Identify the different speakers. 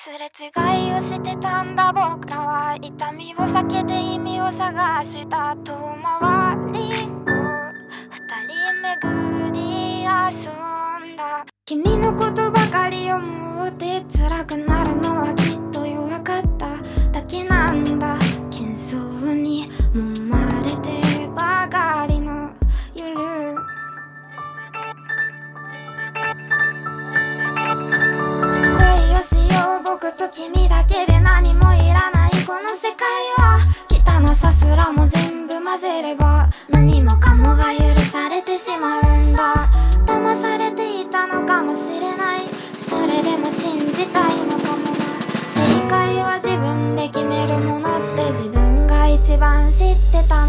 Speaker 1: すれ違いをしてたんだ僕らは。痛みを避けて意味を探した遠回りを二人巡り遊んだ。君のことばかり思って辛くなるのはきっと弱かっただけなんだ。喧騒に揉まれてばかりの夜、恋をしよう僕と君だけで何もいらないこの世界は。汚さすらも全部混ぜれば何もかもが許されてしまうんだ。騙されていたのかもしれない。それでも信じたいのかもな。正解は自分で決めるものって自分が一番知ってた